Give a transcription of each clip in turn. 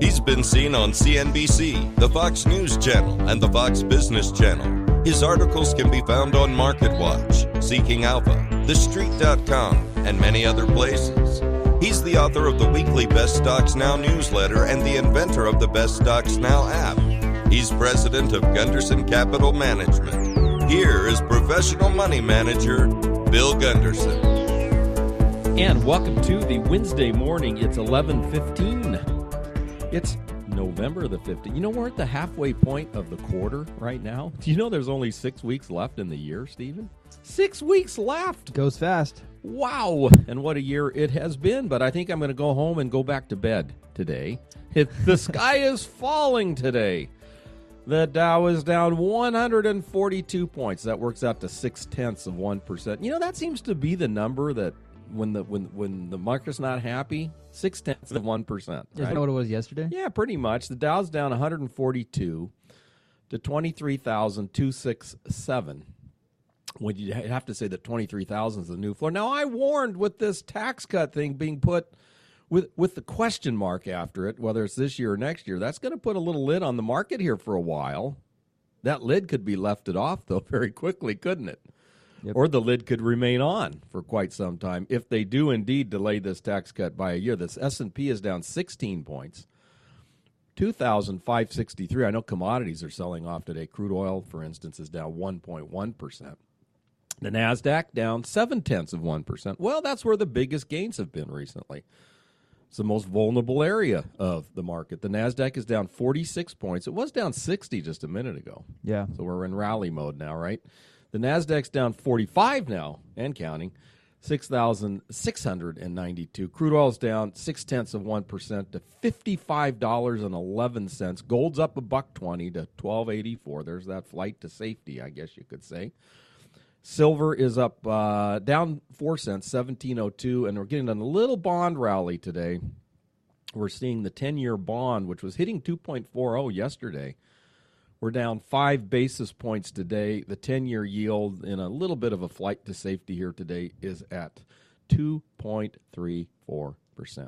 He's been seen on CNBC, the Fox News Channel, and the Fox Business Channel. His articles can be found on MarketWatch, Seeking Alpha, TheStreet.com, and many other places. He's the author of the weekly Best Stocks Now newsletter and the inventor of the Best Stocks Now app. He's president of Gunderson Capital Management. Here is professional money manager, Bill Gunderson. And welcome to the Wednesday morning. It's 11:15. It's November the 15th. You know, we're at the halfway point of the quarter right now. Do you know there's only 6 weeks left in the year, Stephen? 6 weeks left. Goes fast. Wow. And what a year it has been. But I think I'm going to go home and go back to bed today. The sky is falling today. The Dow is down 142 points. That works out to 0.6%. You know, that seems to be the number that when the market's not happy, 0.6%. Right? Is that what it was yesterday? Yeah, pretty much. The Dow's down 142 to 23,267. When you have to say that 23,000 is the new floor. Now, I warned with this tax cut thing being put with the question mark after it, whether it's this year or next year, that's going to put a little lid on the market here for a while. That lid could be lifted off, though, very quickly, couldn't it? Yep. Or the lid could remain on for quite some time if they do indeed delay this tax cut by a year. This S&P is down 16 points, 2,563. I know commodities are selling off today. Crude oil, for instance, is down 1.1%. The NASDAQ down 0.7%. Well, that's where the biggest gains have been recently. It's the most vulnerable area of the market. The NASDAQ is down 46 points. It was down 60 just a minute ago. Yeah. So we're in rally mode now, right? The NASDAQ's down 45 now and counting, 6,692. Crude oil's down 0.6% to $55.11. Gold's up $1.20 to $12.84. There's that flight to safety, I guess you could say. Silver is up, down 4 cents, 17.02, and we're getting a little bond rally today. We're seeing the 10-year bond, which was hitting 2.40 yesterday. We're down 5 basis points today. The 10-year yield in a little bit of a flight to safety here today is at 2.34%.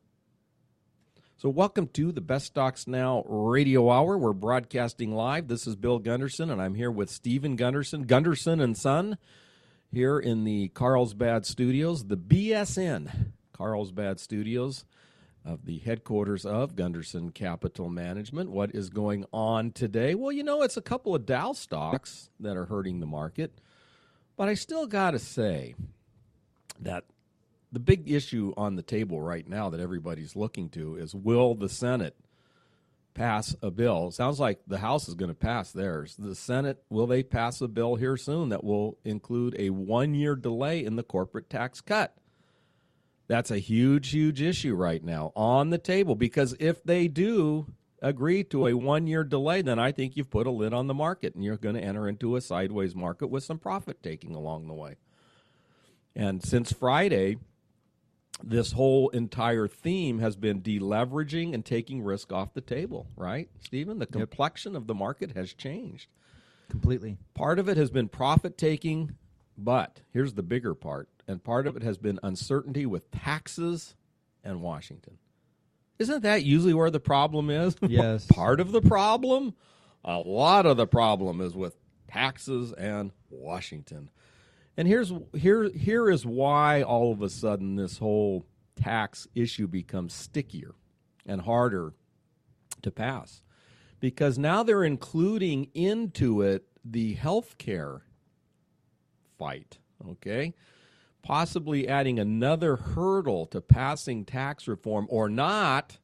So welcome to the Best Stocks Now radio hour. We're broadcasting live. This is Bill Gunderson, and I'm here with Stephen Gunderson, Gunderson & Son, here in the Carlsbad Studios, the BSN Carlsbad Studios of the headquarters of Gunderson Capital Management. What is going on today? Well, you know, it's a couple of Dow stocks that are hurting the market, but I still got to say that the big issue on the table right now that everybody's looking to is, will the Senate pass a bill? It sounds like the House is going to pass theirs. The Senate, will they pass a bill here soon that will include a 1-year delay in the corporate tax cut? That's a huge, huge issue right now on the table, because if they do agree to a 1-year delay, then I think you've put a lid on the market and you're going to enter into a sideways market with some profit taking along the way. And since Friday, this whole entire theme has been deleveraging and taking risk off the table, right, Stephen? The complexion of the market has changed. Completely. Part of it has been profit taking, but here's the bigger part, and part of it has been uncertainty with taxes and Washington. Isn't that usually where the problem is? Yes. Part of the problem? A lot of the problem is with taxes and Washington. And here is why all of a sudden this whole tax issue becomes stickier and harder to pass. Because now they're including into it the health care fight, okay? Possibly adding another hurdle to passing tax reform or not.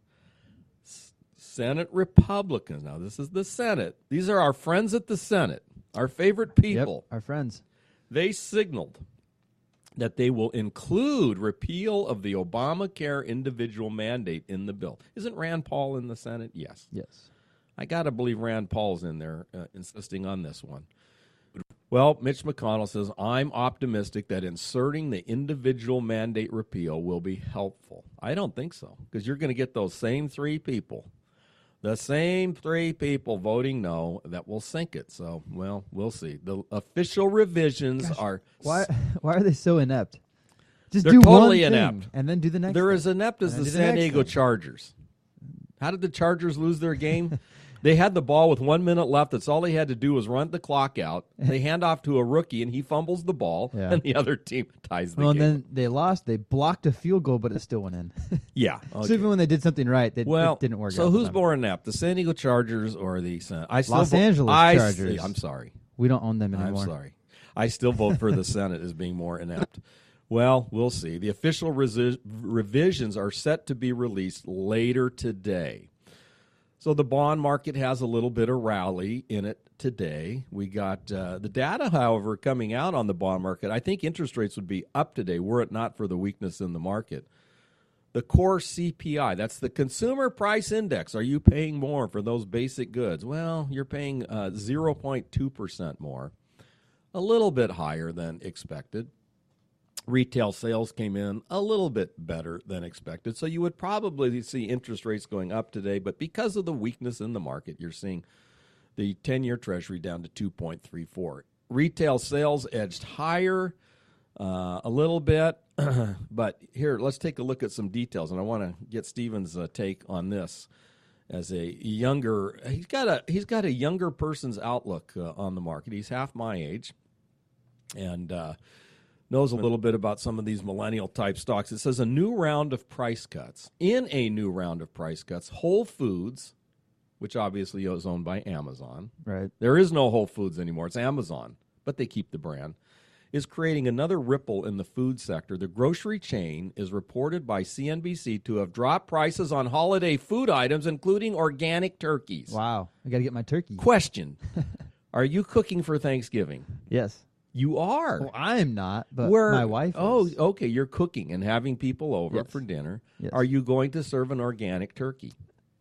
Senate Republicans, now this is the Senate. These are our friends at the Senate, our favorite people. Yep, our friends. They signaled that they will include repeal of the Obamacare individual mandate in the bill. Isn't Rand Paul in the Senate? Yes. Yes. I got to believe Rand Paul's in there insisting on this one. Well, Mitch McConnell says, I'm optimistic that inserting the individual mandate repeal will be helpful. I don't think so, because you're going to get those same 3 people. The same 3 people voting no that will sink it. So, well, we'll see. The official revisions are... Why are they so inept? Just They're do totally one thing inept. and then do the next They're thing. as inept as And the then do the San next Diego thing. Chargers. How did the Chargers lose their game? They had the ball with 1 minute left. That's all they had to do was run the clock out. They hand off to a rookie, and he fumbles the ball, and the other team ties the game. And then they lost. They blocked a field goal, but it still went in. Yeah. So even when they did something right, it didn't work out. So who's more inept, the San Diego Chargers or the Los Angeles Chargers? I'm sorry. We don't own them anymore. I'm sorry. I still vote for the Senate as being more inept. Well, we'll see. The official revisions are set to be released later today. So the bond market has a little bit of rally in it today. We got the data, however, coming out on the bond market. I think interest rates would be up today were it not for the weakness in the market. The core CPI, that's the Consumer Price Index. Are you paying more for those basic goods? Well, you're paying 0.2% more, a little bit higher than expected. Retail sales came in a little bit better than expected. So you would probably see interest rates going up today, but because of the weakness in the market, you're seeing the 10-year Treasury down to 2.34. Retail sales edged higher a little bit, but here, let's take a look at some details, and I want to get Stephen's take on this. As a younger, he's got a younger person's outlook on the market. He's half my age, and knows a little bit about some of these millennial-type stocks. It says a new round of price cuts. In a new round of price cuts, Whole Foods, which obviously is owned by Amazon. Right. There is no Whole Foods anymore. It's Amazon, but they keep the brand, is creating another ripple in the food sector. The grocery chain is reported by CNBC to have dropped prices on holiday food items, including organic turkeys. Wow. I got to get my turkey. Question. Are you cooking for Thanksgiving? Yes. You are. Well, I'm not, but my wife is. Oh, okay. You're cooking and having people over Yes. for dinner. Yes. Are you going to serve an organic turkey?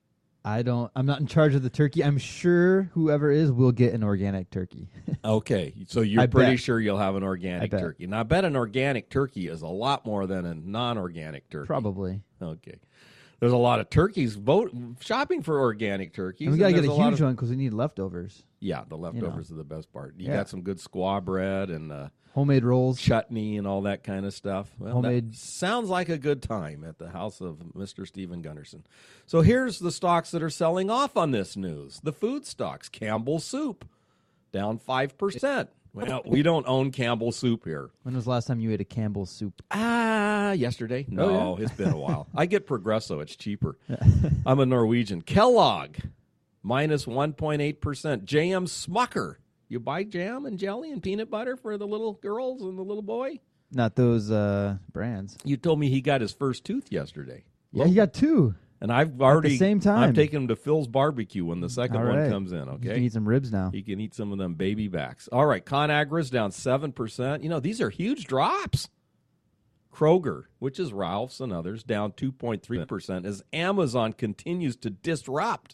I'm not in charge of the turkey. I'm sure whoever is will get an organic turkey. Okay. So you're I pretty bet. sure you'll have an organic bet. turkey. Now, I bet an organic turkey is a lot more than a non-organic turkey. Probably. Okay. There's a lot of turkeys shopping for organic turkeys. And we got to get a there's lot huge of- one because we need leftovers. Yeah, the leftovers are the best part. You Yeah. got some good squaw bread and Homemade rolls. chutney and all that kind of stuff. Well, Homemade- that sounds like a good time at the house of Mr. Stephen Gunderson. So here's the stocks that are selling off on this news. The food stocks, Campbell Soup, down 5%. Well, we don't own Campbell Soup here. When was the last time you ate a Campbell's soup? Yesterday? No, Oh, yeah? It's been a while. I get Progresso. It's cheaper. I'm a Norwegian. Kellogg, minus 1.8%. JM Smucker. You buy jam and jelly and peanut butter for the little girls and the little boy? Not those brands. You told me he got his first tooth yesterday. Yeah, you got two. And I've already same time. I'm taking him to Phil's barbecue when the second All one right. comes in, You okay? can eat some ribs now. He can eat some of them baby backs. All right, ConAgra's down 7%. You know, these are huge drops. Kroger, which is Ralph's and others, down 2.3% as Amazon continues to disrupt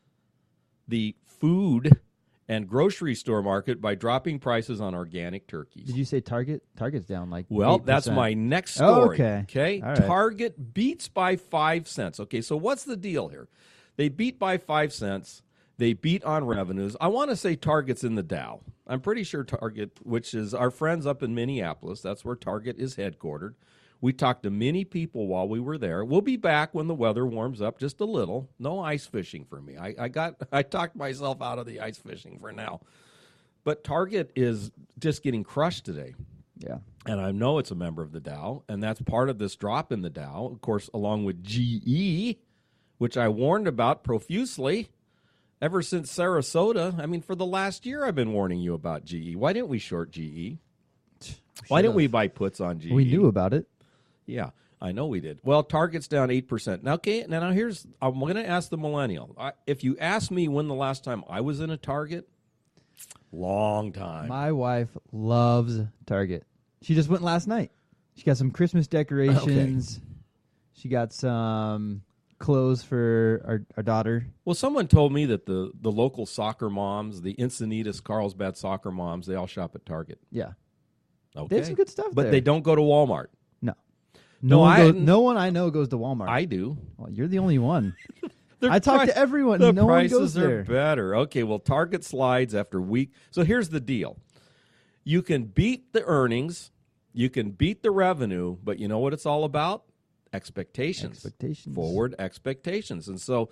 the food and grocery store market by dropping prices on organic turkeys. Did you say Target? Target's down like Well, 8%. that's my next story. Oh, okay. All right. Target beats by 5 cents. Okay, so what's the deal here? They beat by 5 cents. They beat on revenues. I want to say Target's in the Dow. I'm pretty sure Target, which is our friends up in Minneapolis, that's where Target is headquartered. We talked to many people while we were there. We'll be back when the weather warms up just a little. No ice fishing for me. I talked myself out of the ice fishing for now. But Target is just getting crushed today. Yeah. And I know it's a member of the Dow, and that's part of this drop in the Dow, of course, along with GE, which I warned about profusely ever since Sarasota. I mean, for the last year I've been warning you about GE. Why didn't we short GE? Why didn't we buy puts on GE? We knew about it. Yeah, I know we did. Well, Target's down 8%. Now, okay, now here's, I'm going to ask the millennial. If you ask me when the last time I was in a Target, long time. My wife loves Target. She just went last night. She got some Christmas decorations. Okay. She got some clothes for our daughter. Well, someone told me that the local soccer moms, the Encinitas, Carlsbad soccer moms, they all shop at Target. Yeah. Okay. They have some good stuff But there. they don't go to Walmart. No. No, No one I know goes to Walmart. I do. Well, you're the only one. Their I talk price- to everyone. The No one prices goes are there. better. Okay, well, Target slides after week. So here's the deal. You can beat the earnings, you can beat the revenue, but you know what it's all about? Expectations. Expectations. Forward expectations. And so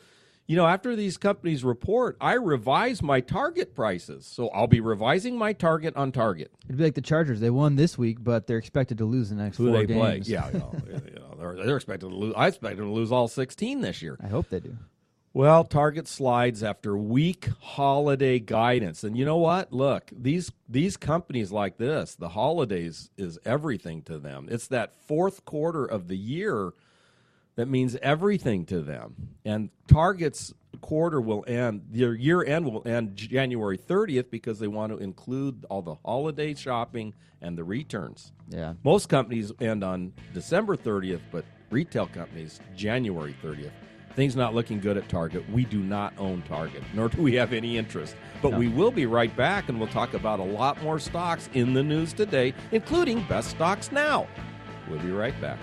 after these companies report, I revise my target prices. So I'll be revising my target on Target. It'd be like the Chargers. They won this week, but they're expected to lose the next Who 4 they play? games. Yeah, they're expected to lose. I expect them to lose all 16 this year. I hope they do. Well, Target slides after weak holiday guidance. And you know what? Look, these companies like this, the holidays is everything to them. It's that fourth quarter of the year that means everything to them. And Target's quarter will end, their year end will end January 30th because they want to include all the holiday shopping and the returns. Yeah. Most companies end on December 30th, but retail companies, January 30th. Things not looking good at Target. We do not own Target, nor do we have any interest. But we will be right back, and we'll talk about a lot more stocks in the news today, including Best Stocks Now. We'll be right back.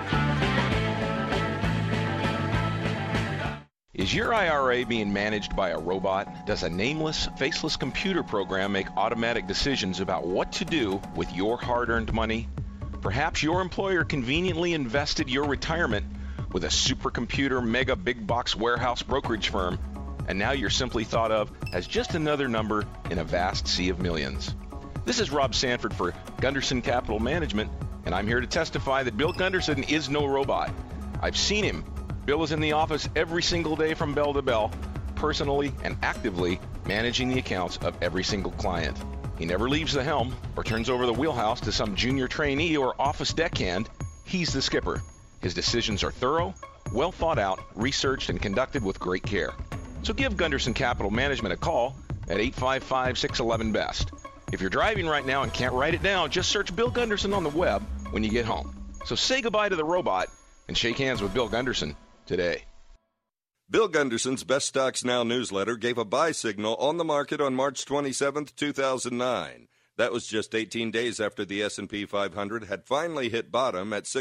Is your IRA being managed by a robot? Does a nameless, faceless computer program make automatic decisions about what to do with your hard-earned money? Perhaps your employer conveniently invested your retirement with a supercomputer mega big box warehouse brokerage firm, and now you're simply thought of as just another number in a vast sea of millions. This is Rob Sanford for Gunderson Capital Management, and I'm here to testify that Bill Gunderson is no robot. I've seen him. Bill is in the office every single day from bell to bell, personally and actively managing the accounts of every single client. He never leaves the helm or turns over the wheelhouse to some junior trainee or office deckhand. He's the skipper. His decisions are thorough, well thought out, researched, and conducted with great care. So give Gunderson Capital Management a call at 855-611-BEST. If you're driving right now and can't write it down, just search Bill Gunderson on the web when you get home. So say goodbye to the robot and shake hands with Bill Gunderson today. Bill Gunderson's Best Stocks Now newsletter gave a buy signal on the market on March 27, 2009. That was just 18 days after the S&P 500 had finally hit bottom at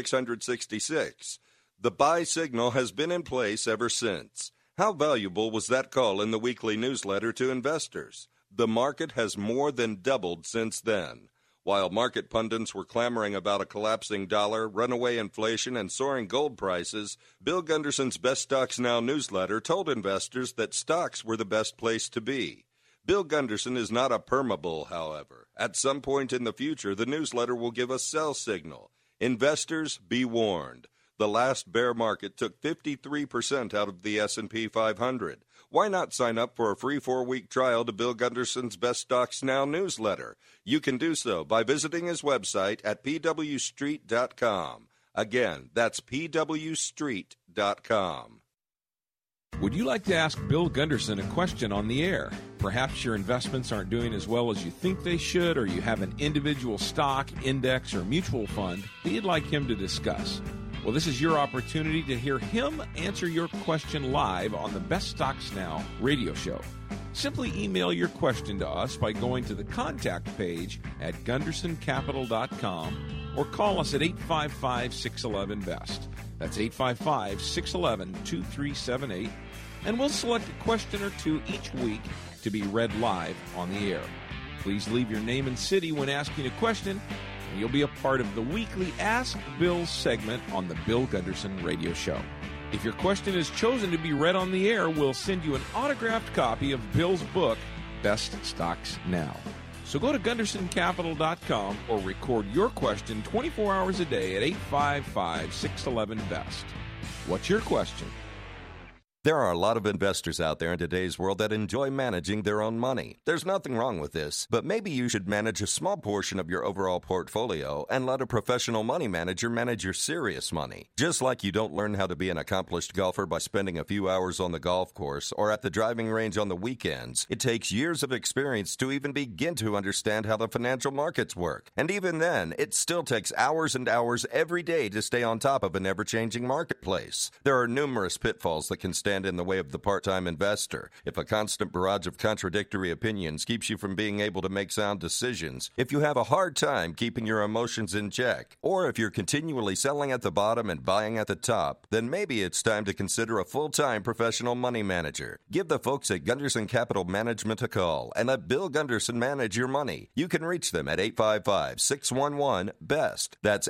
666. The buy signal has been in place ever since. How valuable was that call in the weekly newsletter to investors? The market has more than doubled since then. While market pundits were clamoring about a collapsing dollar, runaway inflation, and soaring gold prices, Bill Gunderson's Best Stocks Now newsletter told investors that stocks were the best place to be. Bill Gunderson is not a permabull, however. At some point in the future, the newsletter will give a sell signal. Investors, be warned. The last bear market took 53% out of the S&P 500. Why not sign up for a free 4-week trial to Bill Gunderson's Best Stocks Now newsletter? You can do so by visiting his website at pwstreet.com. Again, that's pwstreet.com. Would you like to ask Bill Gunderson a question on the air? Perhaps your investments aren't doing as well as you think they should, or you have an individual stock, index, or mutual fund that you'd like him to discuss. Well, this is your opportunity to hear him answer your question live on the Best Stocks Now radio show. Simply email your question to us by going to the contact page at gundersoncapital.com or call us at 855-611-BEST. That's 855-611-2378, and we'll select a question or two each week to be read live on the air. Please leave your name and city when asking a question, and you'll be a part of the weekly Ask Bill segment on the Bill Gunderson Radio Show. If your question is chosen to be read on the air, we'll send you an autographed copy of Bill's book, Best Stocks Now. So go to GundersonCapital.com or record your question 24 hours a day at 855-611-BEST. What's your question? There are a lot of investors out there in today's world that enjoy managing their own money. There's nothing wrong with this, but maybe you should manage a small portion of your overall portfolio and let a professional money manager manage your serious money. Just like you don't learn how to be an accomplished golfer by spending a few hours on the golf course or at the driving range on the weekends, it takes years of experience to even begin to understand how the financial markets work. And even then, it still takes hours and hours every day to stay on top of an ever-changing marketplace. There are numerous pitfalls that can stand in the way of the part-time investor. If a constant barrage of contradictory opinions keeps you from being able to make sound decisions, if you have a hard time keeping your emotions in check, or if you're continually selling at the bottom and buying at the top, then maybe it's time to consider a full-time professional money manager. Give the folks at Gunderson Capital Management a call and let Bill Gunderson manage your money. You can reach them at 855-611-BEST. That's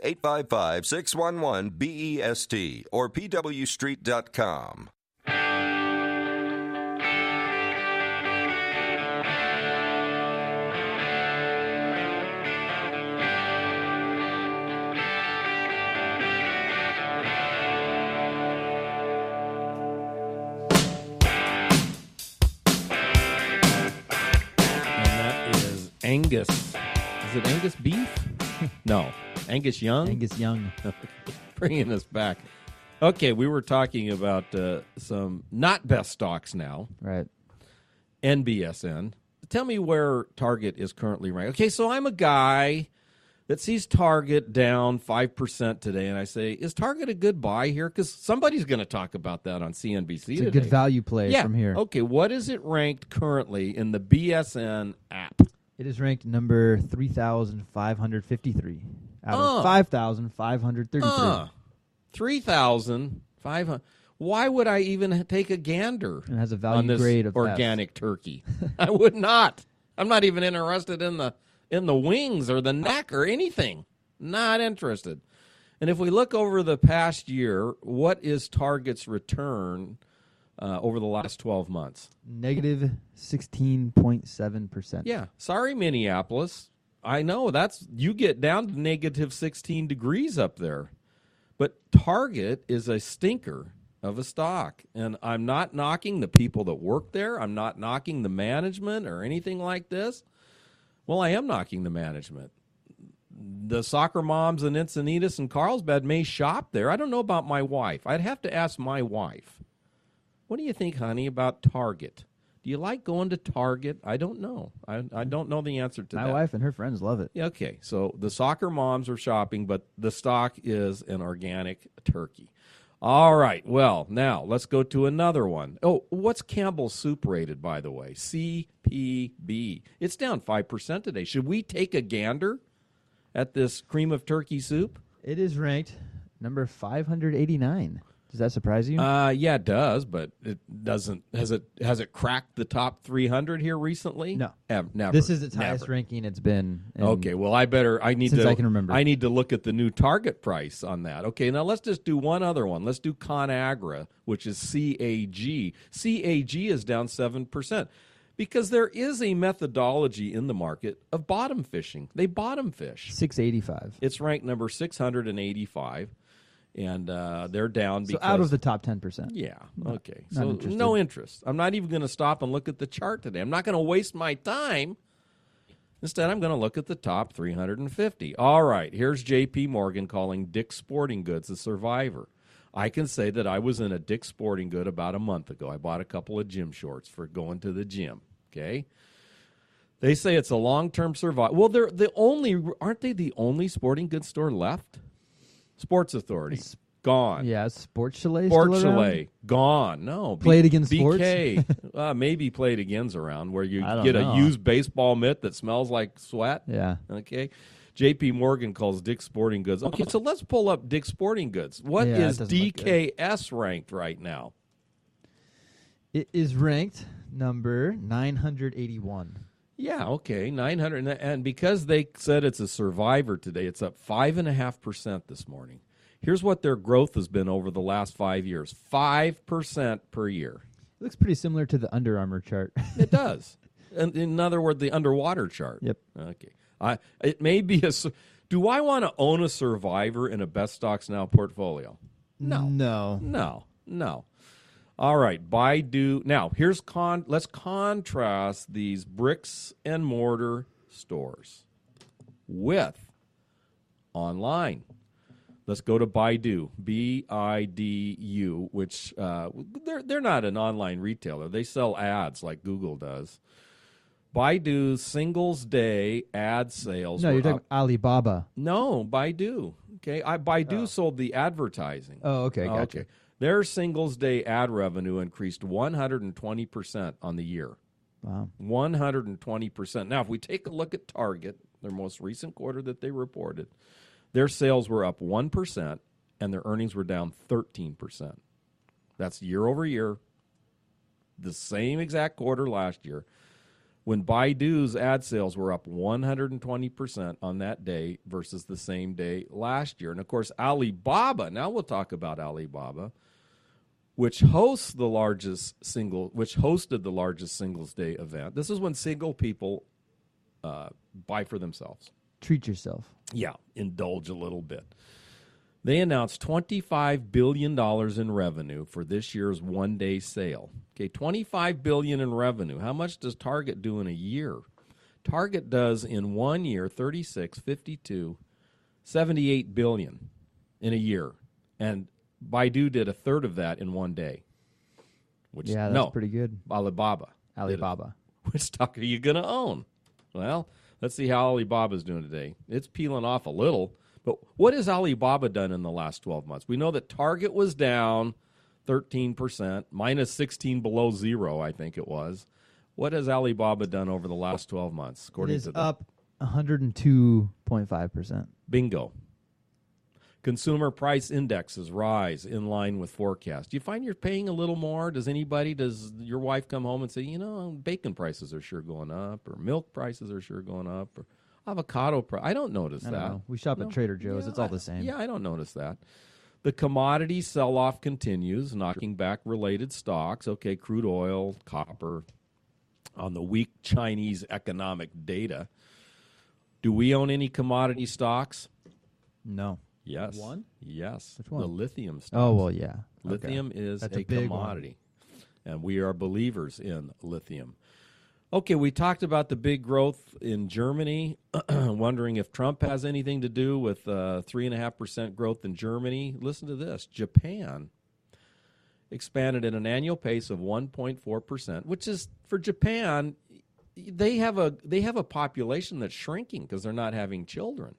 855-611-BEST or pwstreet.com. Angus. Is it Angus beef? No. Angus Young? Angus Young. Bringing us back. Okay, we were talking about some not best stocks now. Right. NBSN. Tell me where Target is currently ranked. Okay, so I'm a guy that sees Target down 5% today, and I say, is Target a good buy here? Because somebody's going to talk about that on CNBC It's today. a good value play from here. Okay, what is it ranked currently in the BSN app? It is ranked number 3,553 out of 5,533. 3,500. Why would I even take a gander And has a on value this grade of F. organic turkey? I would not. I'm not even interested in the wings or the neck or anything. Not interested. And if we look over the past year, what is Target's return over the last 12 months? Negative 16.7%. Yeah. Sorry, Minneapolis. I know you get down to negative 16 degrees up there. But Target is a stinker of a stock. And I'm not knocking the people that work there. I'm not knocking the management or anything like this. Well, I am knocking the management. The soccer moms in Encinitas and Carlsbad may shop there. I don't know about my wife. I'd have to ask my wife. What do you think, honey, about Target? Do you like going to Target? I don't know. I don't know the answer to that. My wife and her friends love it. Yeah, okay, so the soccer moms are shopping, but the stock is an organic turkey. All right, well, now let's go to another one. Oh, what's Campbell's Soup rated, by the way? CPB. It's down 5% today. Should we take a gander at this cream of turkey soup? It is ranked number 589. Does that surprise you? Yeah, it does, but it doesn't. Has it cracked the top 300 here recently? No. Never. This is its highest Never. ranking it's been. Okay, well, I need since to. I can remember. I need to look at the new target price on that. Okay, now let's just do one other one. Let's do ConAgra, which is CAG. CAG is down 7% because there is a methodology in the market of bottom fishing. They bottom fish. 685. It's ranked number 685, and they're down So because out of the top 10%. Yeah. Okay. Not So interested. no interest. I'm not even going to stop and look at the chart today. I'm not going to waste my time. Instead, I'm going to look at the top 350. All right. Here's J.P. Morgan calling Dick's Sporting Goods a survivor. I can say that I was in a Dick's Sporting Good about a month ago. I bought a couple of gym shorts for going to the gym. Okay. They say it's a long-term survival. Well, aren't they the only sporting goods store left? Sports Authority, gone. Yeah, Sports Chalet. Sports still around? Chalet, gone. No. Played Again Sports? BK, maybe Played Again's around where you I don't get know. a used baseball mitt that smells like sweat. Yeah. Okay. J.P. Morgan calls Dick's Sporting Goods. Okay, so let's pull up Dick's Sporting Goods. What Yeah, is it doesn't look good. DKS ranked right now? It is ranked number 981. Yeah, okay, 900. And because they said it's a survivor today, it's up 5.5% this morning. Here's what their growth has been over the last 5 years: 5% per year. It looks pretty similar to the Under Armour chart. It does. In other words, the underwater chart. Yep. Okay. It may be do I want to own a survivor in a Best Stocks Now portfolio? No. No. All right, Baidu. Now, let's contrast these bricks and mortar stores with online. Let's go to Baidu, B-I-D-U, which they're not an online retailer. They sell ads like Google does. Baidu's Singles Day ad sales. No, were you're talking up. Alibaba. No, Baidu. Okay, Baidu sold the advertising. Oh, okay, gotcha. Okay. Their Singles Day ad revenue increased 120% on the year. Wow. 120%. Now, if we take a look at Target, their most recent quarter that they reported, their sales were up 1% and their earnings were down 13%. That's year over year, the same exact quarter last year, when Baidu's ad sales were up 120% on that day versus the same day last year. And, of course, Alibaba, now we'll talk about Alibaba, which hosted the largest Singles Day event. This is when single people buy for themselves. Treat yourself. Yeah, indulge a little bit. They announced $25 billion in revenue for this year's one-day sale. Okay, $25 billion in revenue. How much does Target do in a year? Target does in 1 year 36, 52, 78 billion in a year. And Baidu did a third of that in 1 day. Which, Yeah, that's pretty good. Alibaba. Alibaba. Which stock are you going to own? Well, let's see how Alibaba's doing today. It's peeling off a little. But what has Alibaba done in the last 12 months? We know that Target was down 13%, minus 16 below zero, I think it was. What has Alibaba done over the last 12 months? It is up 102.5%. Bingo. Consumer price indexes rise in line with forecast. Do you find you're paying a little more? Does your wife come home and say, bacon prices are sure going up, or milk prices are sure going up, or avocado price? I don't notice that. I don't know. We shop at Trader Joe's. Yeah, it's all the same. Yeah, I don't notice that. The commodity sell-off continues, knocking back related stocks. Okay, crude oil, copper, on the weak Chinese economic data. Do we own any commodity stocks? No. Yes. One? Yes. Which one? The lithium stocks. Oh, well, yeah. Lithium is That's a a big commodity, and we are believers in lithium. Okay, we talked about the big growth in Germany, wondering if Trump has anything to do with 3.5% growth in Germany. Listen to this. Japan expanded at an annual pace of 1.4%, which is, for Japan, they have a population that's shrinking because they're not having children.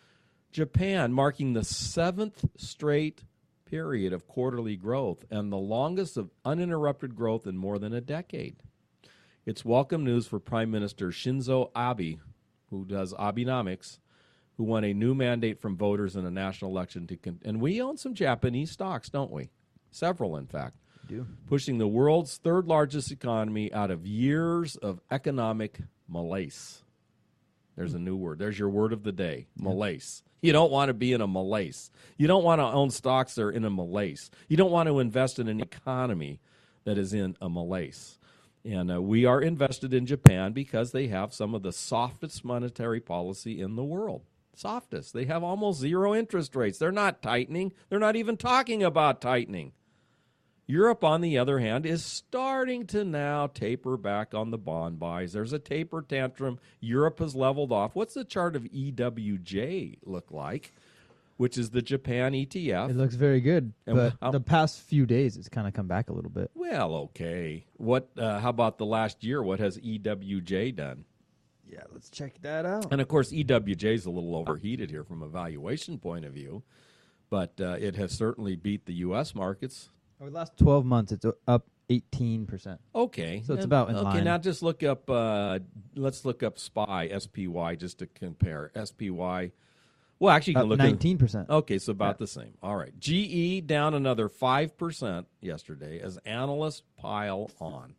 Japan marking the 7th straight period of quarterly growth and the longest of uninterrupted growth in more than a decade. It's welcome news for Prime Minister Shinzo Abe, who does Abenomics, who won a new mandate from voters in a national election and we own some Japanese stocks, don't we? Several, in fact. We do. Pushing the world's third largest economy out of years of economic malaise. There's a new word. There's your word of the day, malaise. You don't want to be in a malaise. You don't want to own stocks that are in a malaise. You don't want to invest in an economy that is in a malaise. And we are invested in Japan because they have some of the softest monetary policy in the world. Softest. They have almost zero interest rates. They're not tightening. They're not even talking about tightening. Europe, on the other hand, is starting to now taper back on the bond buys. There's a taper tantrum. Europe has leveled off. What's the chart of EWJ look like, which is the Japan ETF? It looks very good, And but the past few days it's kind of come back a little bit. Well, okay. How about the last year? What has EWJ done? Yeah, let's check that out. And, of course, EWJ is a little overheated here from a valuation point of view, but it has certainly beat the U.S. markets. Over the last 12 months, it's up 18%. Okay. So it's about in line. Okay, now just look up, let's look up SPY, just to compare. SPY, well, actually you can Up look at 19%. Okay, so about the same. All right. GE down another 5% yesterday as analysts pile on.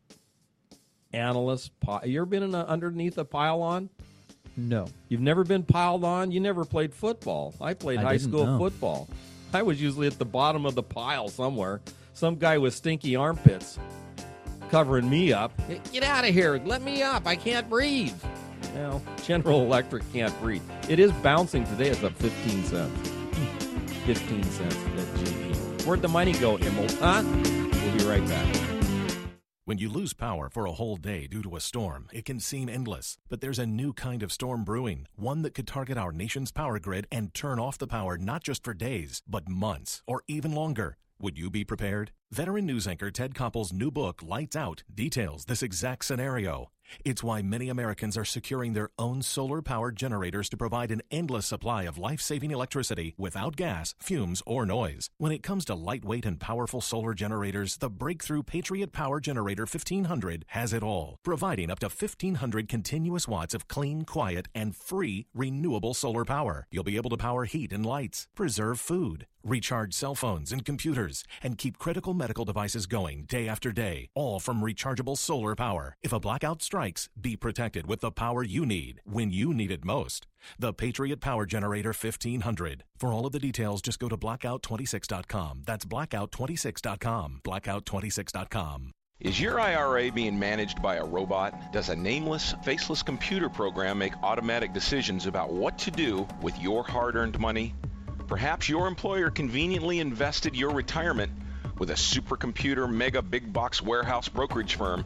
You ever been underneath a pile on? No. You've never been piled on? You never played football. I played high school football. I was usually at the bottom of the pile somewhere. Some guy with stinky armpits covering me up. Hey, get out of here. Let me up. I can't breathe. Well, General Electric can't breathe. It is bouncing today. It's up 15 cents. 15 cents at GE. Where'd the money go, Immel? Huh? We'll be right back. When you lose power for a whole day due to a storm, it can seem endless. But there's a new kind of storm brewing, one that could target our nation's power grid and turn off the power not just for days, but months or even longer. Would you be prepared? Veteran news anchor Ted Koppel's new book, Lights Out, details this exact scenario. It's why many Americans are securing their own solar-powered generators to provide an endless supply of life-saving electricity without gas, fumes, or noise. When it comes to lightweight and powerful solar generators, the breakthrough Patriot Power Generator 1500 has it all, providing up to 1,500 continuous watts of clean, quiet, and free renewable solar power. You'll be able to power heat and lights, preserve food, recharge cell phones and computers, and keep critical medical devices going day after day, all from rechargeable solar power. If a blackout strikes, be protected with the power you need when you need it most. The Patriot Power Generator 1500. For all of the details, just go to blackout26.com. That's blackout26.com. Blackout26.com. Is your IRA being managed by a robot? Does a nameless, faceless computer program make automatic decisions about what to do with your hard-earned money? Perhaps your employer conveniently invested your retirement with a supercomputer mega big box warehouse brokerage firm,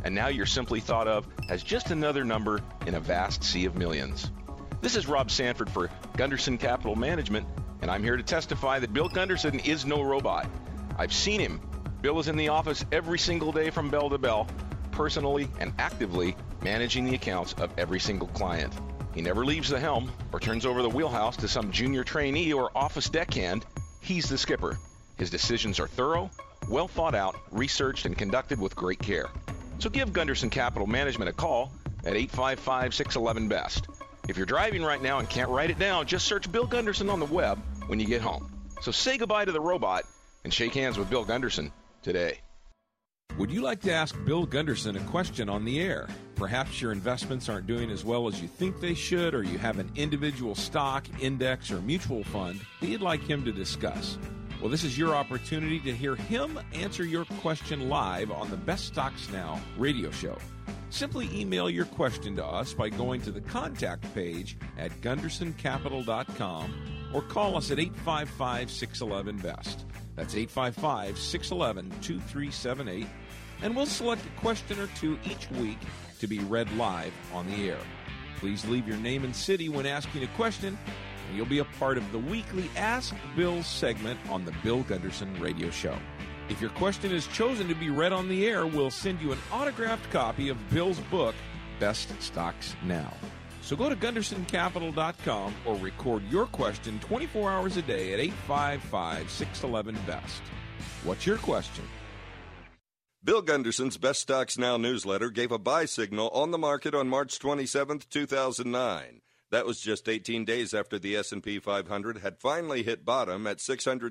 and now you're simply thought of as just another number in a vast sea of millions. This is Rob Sanford for Gunderson Capital Management, and I'm here to testify that Bill Gunderson is no robot. I've seen him. Bill is in the office every single day from bell to bell, personally and actively managing the accounts of every single client. He never leaves the helm or turns over the wheelhouse to some junior trainee or office deckhand. He's the skipper. His decisions are thorough, well thought out, researched, and conducted with great care. So give Gunderson Capital Management a call at 855-611-BEST. If you're driving right now and can't write it down, just search Bill Gunderson on the web when you get home. So say goodbye to the robot and shake hands with Bill Gunderson today. Would you like to ask Bill Gunderson a question on the air? Perhaps your investments aren't doing as well as you think they should, or you have an individual stock, index, or mutual fund that you'd like him to discuss. Well, this is your opportunity to hear him answer your question live on the Best Stocks Now radio show. Simply email your question to us by going to the contact page at gundersoncapital.com or call us at 855-611-BEST. That's 855-611-2378, and we'll select a question or two each week to be read live on the air. Please leave your name and city when asking a question, and you'll be a part of the weekly Ask Bill segment on the Bill Gunderson Radio Show. If your question is chosen to be read on the air, we'll send you an autographed copy of Bill's book, Best Stocks Now. So go to GundersonCapital.com or record your question 24 hours a day at 855-611-BEST. What's your question? Bill Gunderson's Best Stocks Now newsletter gave a buy signal on the market on March 27, 2009. That was just 18 days after the S&P 500 had finally hit bottom at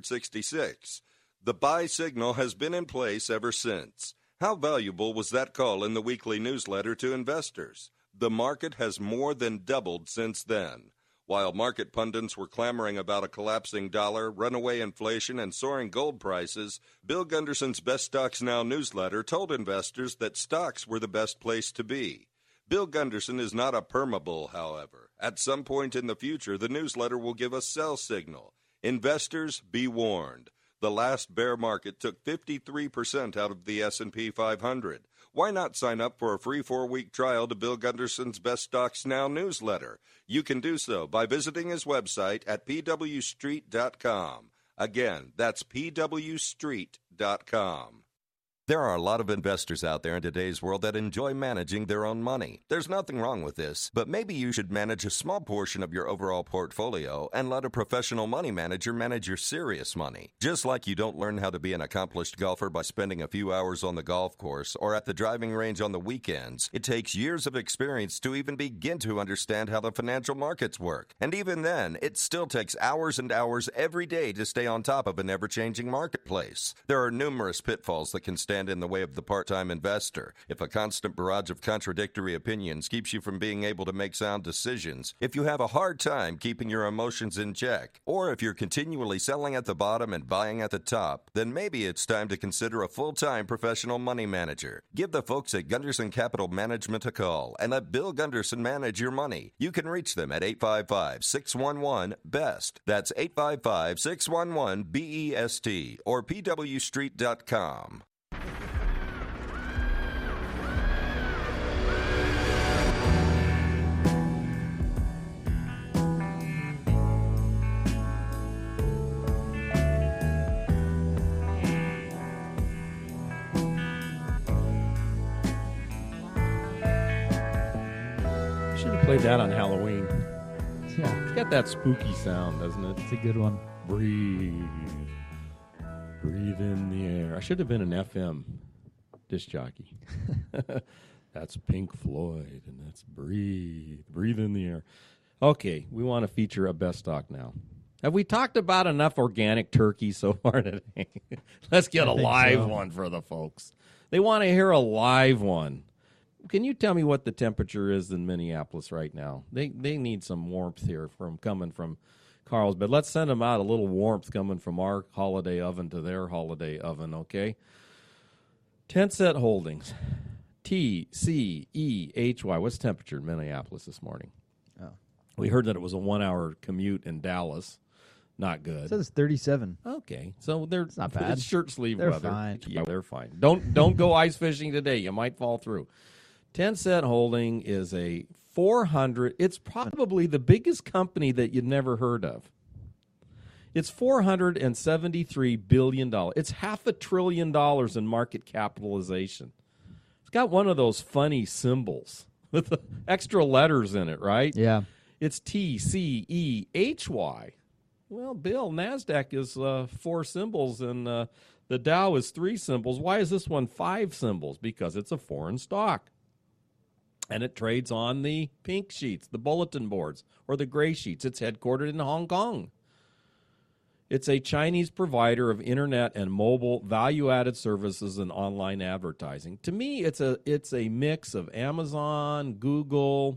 666. The buy signal has been in place ever since. How valuable was that call in the weekly newsletter to investors? The market has more than doubled since then. While market pundits were clamoring about a collapsing dollar, runaway inflation, and soaring gold prices, Bill Gunderson's Best Stocks Now newsletter told investors that stocks were the best place to be. Bill Gunderson is not a permabull, however. At some point in the future, the newsletter will give a sell signal. Investors, be warned. The last bear market took 53% out of the S&P 500. Why not sign up for a free 4-week trial to Bill Gunderson's Best Stocks Now newsletter? You can do so by visiting his website at pwstreet.com. Again, that's pwstreet.com. There are a lot of investors out there in today's world that enjoy managing their own money. There's nothing wrong with this, but maybe you should manage a small portion of your overall portfolio and let a professional money manager manage your serious money. Just like you don't learn how to be an accomplished golfer by spending a few hours on the golf course or at the driving range on the weekends, it takes years of experience to even begin to understand how the financial markets work. And even then, it still takes hours and hours every day to stay on top of an ever-changing marketplace. There are numerous pitfalls that can stand in the way of the part-time investor. If a constant barrage of contradictory opinions keeps you from being able to make sound decisions, if you have a hard time keeping your emotions in check, or if you're continually selling at the bottom and buying at the top, then maybe it's time to consider a full-time professional money manager. Give the folks at Gunderson Capital Management a call and let Bill Gunderson manage your money. You can reach them at 855-611-BEST. That's 855-611-BEST or pwstreet.com. Played that on Halloween. Yeah, It's got that spooky sound, doesn't it? it's a good one. Breathe. Breathe in the air. I should have been an FM disc jockey. That's Pink Floyd, and that's Breathe. Breathe in the air. Okay, we want to feature a best stock now. Have we talked about enough organic turkey so far today? Let's get a live one for the folks. They want to hear a live one. Can you tell me what the temperature is in Minneapolis right now? They need some warmth here coming from Carlsbad. Let's send them out a little warmth coming from our holiday oven to their holiday oven, okay? Tencent Holdings, TCEHY. What's the temperature in Minneapolis this morning? Oh. We heard that it was a 1-hour commute in Dallas. Not good. It says 37. Okay, so they're not bad. It's shirt sleeve They're weather. fine. Yeah, they're fine. Don't go ice fishing today. You might fall through. Tencent Holding is a 400. It's probably the biggest company that you'd never heard of. It's $473 billion. It's $500 billion in market capitalization. It's got one of those funny symbols with the extra letters in it, right? Yeah. It's TCEHY. Well, Bill, NASDAQ is 4 symbols and the Dow is 3 symbols. Why is this one 5 symbols? Because it's a foreign stock. And it trades on the pink sheets, the bulletin boards, or the gray sheets. It's headquartered in Hong Kong. It's a Chinese provider of internet and mobile value-added services and online advertising. To me, it's a mix of Amazon, Google,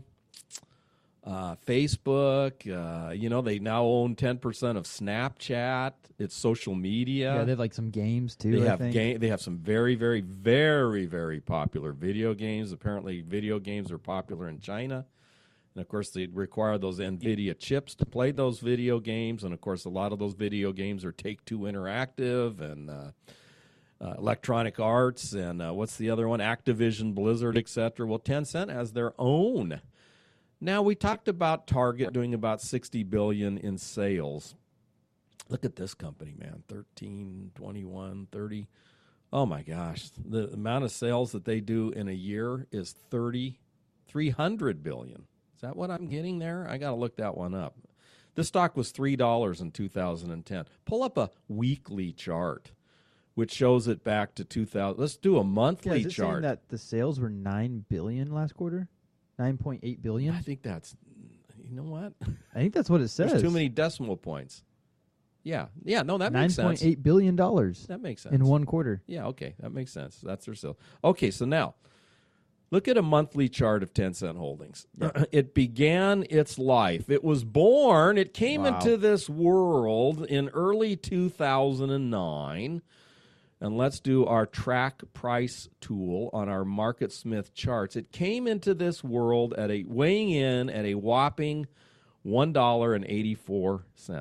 Facebook. They now own 10% of Snapchat. It's social media. Yeah, they have like some games too. They have some very, very, very, very popular video games. Apparently, video games are popular in China. And, of course, they require those NVIDIA chips to play those video games. And, of course, a lot of those video games are Take-Two Interactive and Electronic Arts and what's the other one? Activision, Blizzard, etc. Well, Tencent has their own. Now, we talked about Target doing about $60 billion in sales. Look at this company, man, 13, 21, 30. Oh, my gosh. The amount of sales that they do in a year is $300 billion. Is that what I'm getting there? I got to look that one up. This stock was $3 in 2010. Pull up a weekly chart, which shows it back to 2000. Let's do a monthly is it chart. saying that the sales were $9 billion last quarter? $9.8 billion? I think that's, you know what? I think that's what it says. There's too many decimal points. Yeah, no, that makes sense. $9.8 billion. That makes sense. In one quarter. Yeah, okay, that makes sense. That's their sales. Okay, so now, look at a monthly chart of Tencent Holdings. It began its life. It was born, it came into this world in early 2009. And let's do our track price tool on our MarketSmith charts. It came into this world weighing in at a whopping $1.84.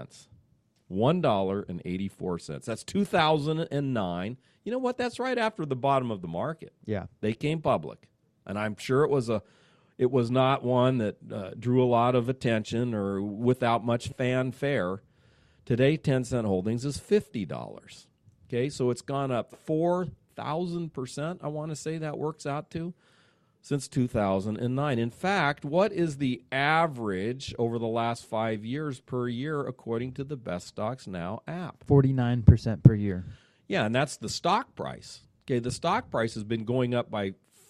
$1.84. That's 2009. You know what? That's right after the bottom of the market. Yeah. They came public. And I'm sure it was not one that drew a lot of attention or without much fanfare. Today, Tencent Holdings is $50. Okay, so it's gone up 4,000%, I want to say that works out to, since 2009. In fact, what is the average over the last 5 years per year according to the Best Stocks Now app? 49% per year. Yeah, and that's the stock price. Okay, the stock price has been going up by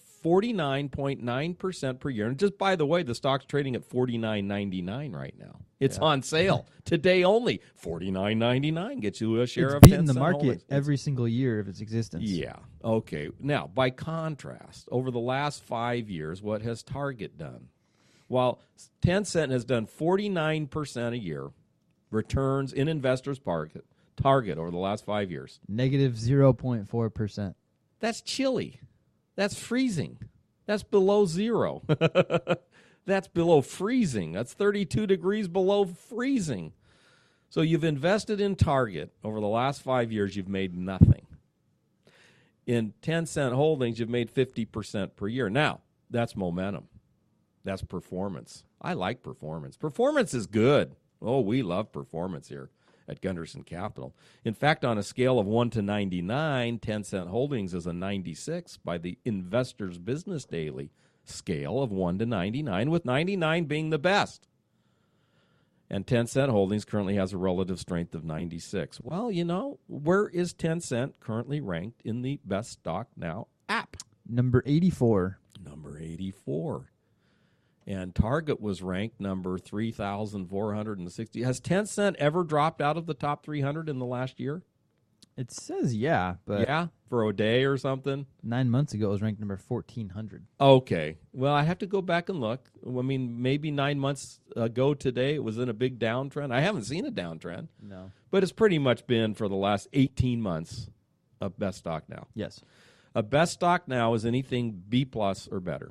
49.9% per year. And just by the way, the stock's trading at $49.99 right now. It's on sale today only. $49.99 gets you a share of It's beaten Tencent the market Holdings. every single year of its existence. Yeah. Okay. Now, by contrast, over the last 5 years, what has Target done? While Tencent has done 49% a year returns in investors' Target over the last 5 years. Negative 0.4%. That's chilly. That's freezing. That's below zero. That's below freezing. That's 32 degrees below freezing. So you've invested in Target over the last 5 years, you've made nothing. In Tencent Holdings, you've made 50% per year. Now, that's momentum. That's performance. I like performance. Performance is good. Oh, we love performance here at Gunderson Capital. In fact, on a scale of 1 to 99, Tencent Holdings is a 96 by the Investors Business Daily scale of 1 to 99, with 99 being the best. And Tencent Holdings currently has a relative strength of 96. Well, you know, where is Tencent currently ranked in the Best Stock Now app? Number 84. Number 84. And Target was ranked number 3,460. Has Tencent ever dropped out of the top 300 in the last year? It says yeah, but Yeah, for a day or something? 9 months ago it was ranked number 1,400. Okay. Well, I have to go back and look. I mean, maybe 9 months ago today it was in a big downtrend. I haven't seen a downtrend. No. But it's pretty much been for the last 18 months a Best Stock Now. Yes. A Best Stock Now is anything B plus or better,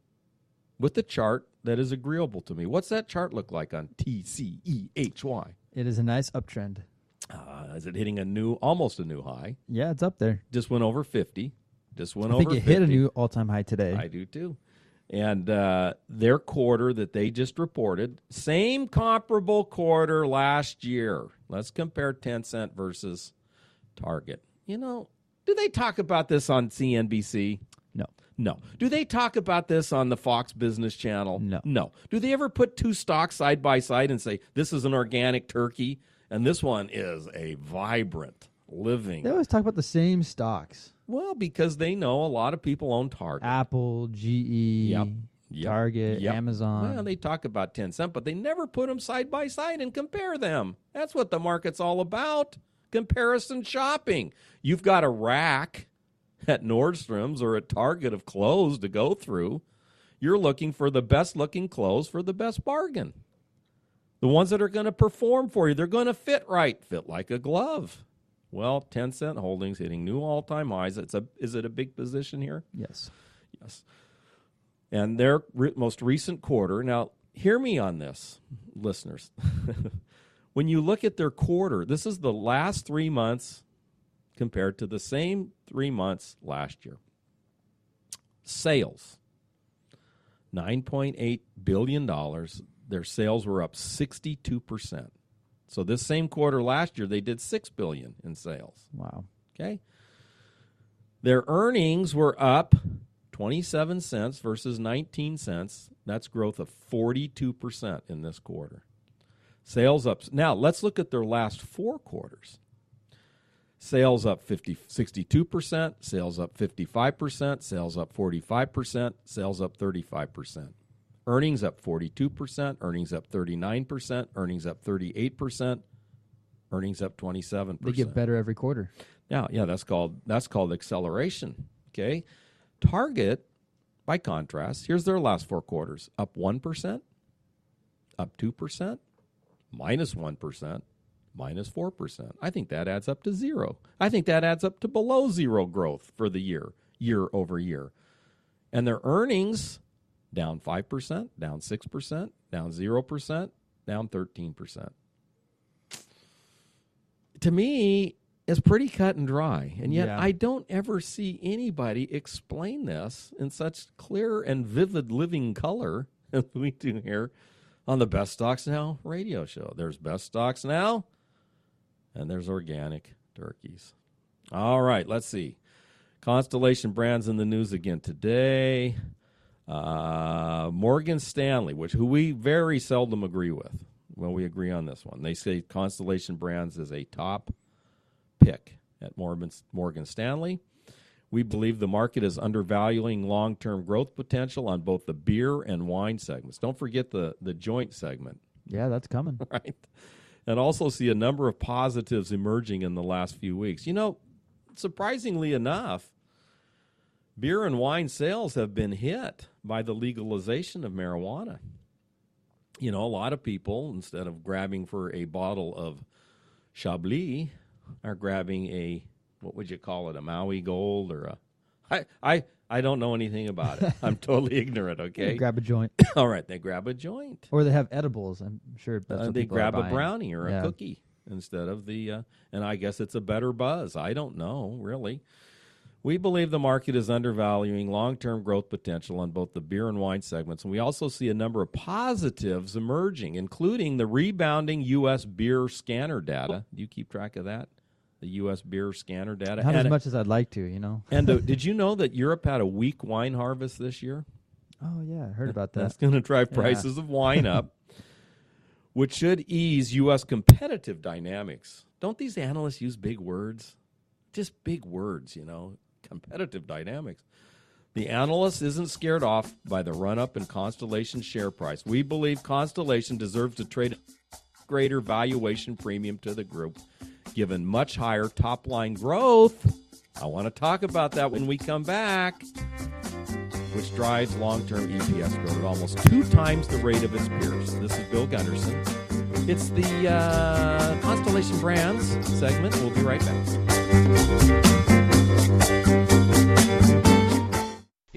with the chart that is agreeable to me. What's that chart look like on TCEHY? It is a nice uptrend. Is it hitting almost a new high? Yeah, it's up there. Just went over 50. I think it hit a new all-time high today. I do too. And their quarter that they just reported, same comparable quarter last year. Let's compare Tencent versus Target. Do they talk about this on CNBC? No. Do they talk about this on the Fox Business Channel? No. Do they ever put two stocks side by side and say, this is an organic turkey, and this one is a vibrant, living? They always talk about the same stocks. Well, because they know a lot of people own Target. Apple, GE, Target, Amazon. Well, they talk about Tencent, but they never put them side by side and compare them. That's what the market's all about, comparison shopping. You've got a rack at Nordstrom's or at Target of clothes to go through. You're looking for the best-looking clothes for the best bargain. The ones that are going to perform for you, they're going to fit right, fit like a glove. Well, Tencent Holdings hitting new all-time highs. Is it a big position here? Yes. And their most recent quarter, now hear me on this, listeners. When you look at their quarter, this is the last 3 months compared to the same 3 months last year. Sales, $9.8 billion. Their sales were up 62%. So this same quarter last year, they did $6 billion in sales. Wow. Okay. Their earnings were up 27 cents versus 19 cents. That's growth of 42% in this quarter. Sales up. Now, let's look at their last 4 quarters. Sales up 62%, sales up 55%, sales up 45%, sales up 35%. Earnings up 42%, earnings up 39%, earnings up 38%, earnings up 27%. They get better every quarter. Yeah, that's called acceleration. Okay. Target, by contrast, here's their last 4 quarters. Up 1%, up 2%, minus 1%, minus 4%. I think that adds up to 0. I think that adds up to below 0 growth for the year over year. And their earnings down 5%, down 6%, down 0%, down 13%. To me, it's pretty cut and dry. And yet I don't ever see anybody explain this in such clear and vivid living color as we do here on the Best Stocks Now radio show. There's Best Stocks Now, and there's organic turkeys. All right, let's see. Constellation Brands in the news again today. Morgan Stanley, who we very seldom agree with. Well, we agree on this one. They say Constellation Brands is a top pick at Morgan Stanley. We believe the market is undervaluing long-term growth potential on both the beer and wine segments. Don't forget the joint segment. Yeah, that's coming. Right. And also see a number of positives emerging in the last few weeks. Surprisingly enough, beer and wine sales have been hit by the legalization of marijuana. A lot of people, instead of grabbing for a bottle of Chablis, are grabbing a, what would you call it, a Maui Gold or I don't know anything about it. I'm totally ignorant, okay? They grab a joint. All right, they grab a joint. Or they have edibles, I'm sure. That's what they people grab are a buying. brownie or a cookie instead of the, and I guess it's a better buzz. I don't know, really. We believe the market is undervaluing long-term growth potential on both the beer and wine segments, and we also see a number of positives emerging, including the rebounding U.S. beer scanner data. Do you keep track of that? The U.S. beer scanner data? Not as much as I'd like to, And did you know that Europe had a weak wine harvest this year? Oh, yeah, I heard about that. That's going to drive prices of wine up, which should ease U.S. competitive dynamics. Don't these analysts use big words? Just big words, competitive dynamics. The analyst isn't scared off by the run-up in Constellation's share price. We believe Constellation deserves to trade a greater valuation premium to the group, given much higher top-line growth. I want to talk about that when we come back, which drives long-term EPS growth at almost 2 times the rate of its peers. This is Bill Gunderson. It's the Constellation Brands segment. We'll be right back.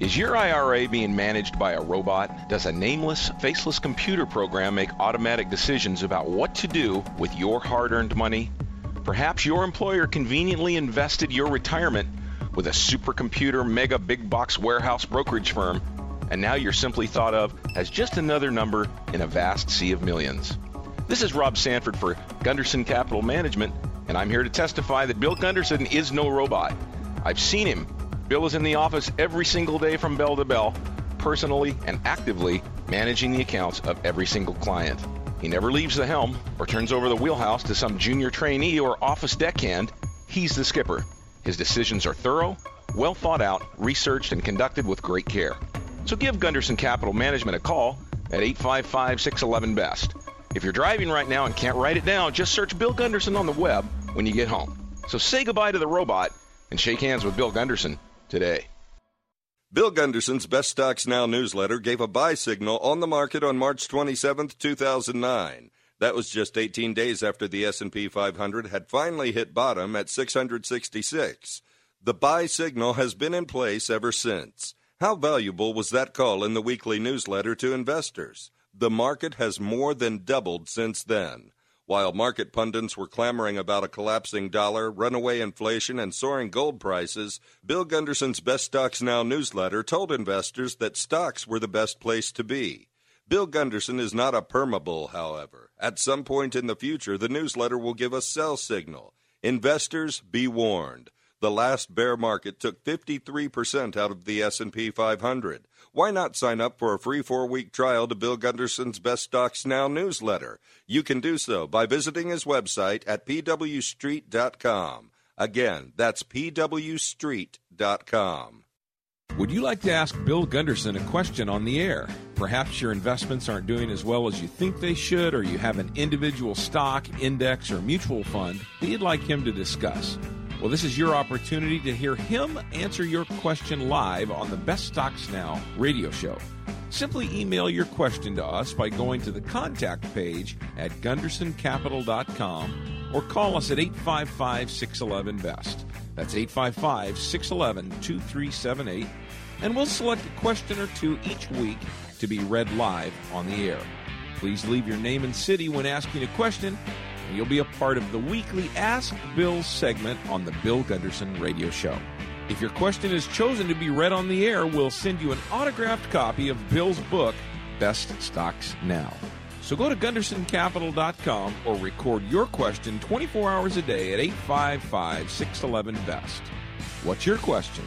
Is your IRA being managed by a robot? Does a nameless, faceless computer program make automatic decisions about what to do with your hard-earned money? Perhaps your employer conveniently invested your retirement with a supercomputer mega big box warehouse brokerage firm, and now you're simply thought of as just another number in a vast sea of millions. This is Rob Sanford for Gunderson Capital Management, and I'm here to testify that Bill Gunderson is no robot. I've seen him. Bill is in the office every single day from bell to bell, personally and actively managing the accounts of every single client. He never leaves the helm or turns over the wheelhouse to some junior trainee or office deckhand. He's the skipper. His decisions are thorough, well thought out, researched, and conducted with great care. So give Gunderson Capital Management a call at 855-611-BEST. If you're driving right now and can't write it down, just search Bill Gunderson on the web when you get home. So say goodbye to the robot and shake hands with Bill Gunderson today. Bill Gunderson's Best Stocks Now newsletter gave a buy signal on the market on March 27, 2009. That was just 18 days after the S&P 500 had finally hit bottom at 666. The buy signal has been in place ever since. How valuable was that call in the weekly newsletter to investors? The market has more than doubled since then. While market pundits were clamoring about a collapsing dollar, runaway inflation, and soaring gold prices, Bill Gunderson's Best Stocks Now newsletter told investors that stocks were the best place to be. Bill Gunderson is not a permabull, however. At some point in the future, the newsletter will give a sell signal. Investors, be warned. The last bear market took 53% out of the S&P 500. Why not sign up for a free 4-week trial to Bill Gunderson's Best Stocks Now newsletter? You can do so by visiting his website at pwstreet.com. Again, that's pwstreet.com. Would you like to ask Bill Gunderson a question on the air? Perhaps your investments aren't doing as well as you think they should, or you have an individual stock, index, or mutual fund that you'd like him to discuss. Well, this is your opportunity to hear him answer your question live on the Best Stocks Now radio show. Simply email your question to us by going to the contact page at gundersoncapital.com or call us at 855-611-BEST. That's 855-611-2378, and we'll select a question or two each week to be read live on the air. Please leave your name and city when asking a question, and you'll be a part of the weekly Ask Bill segment on the Bill Gunderson radio show. If your question is chosen to be read on the air, we'll send you an autographed copy of Bill's book, Best Stocks Now. So go to gundersoncapital.com or record your question 24 hours a day at 855-611-BEST. What's your question?